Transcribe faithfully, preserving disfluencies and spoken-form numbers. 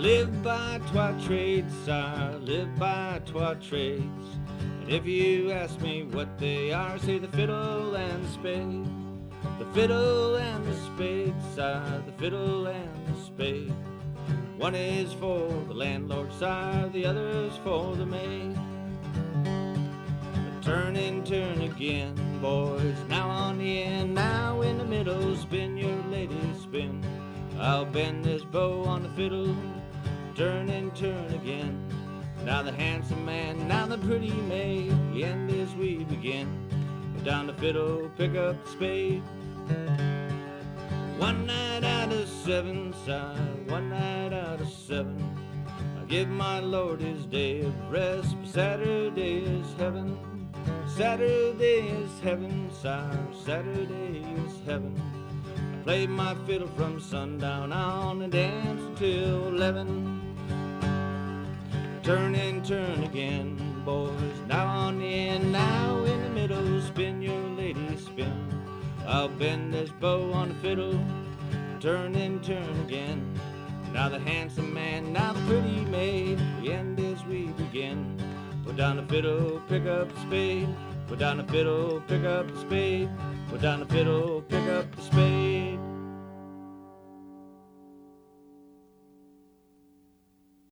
live by twa trades, sire, live by twa trades. And if you ask me what they are, say the fiddle and the spade. The fiddle and the spade, sire, the fiddle and the spade. One is for the landlord, sire, the other's for the maid. But turn and turn again, boys, now on the end, now in the middle, spin your lady, spin. I'll bend this bow on the fiddle, turn and turn again. Now the handsome man, now the pretty maid, the end as we begin. Put down the fiddle, pick up the spade. One night out of seven, sire, one night out of seven, I give my Lord his day of rest, but Saturday is heaven. Saturday is heaven, sire, Saturday is heaven. I play my fiddle from sundown on and dance until eleven. Turn and turn again, boys, now on the end, now in the middle, spin your lady, spin. I'll bend this bow on the fiddle, turn and turn again. Now the handsome man, now the pretty maid, the end as we begin. Put down the fiddle, pick up the spade. Put down the fiddle, pick up the spade. Put down the fiddle, pick up the spade.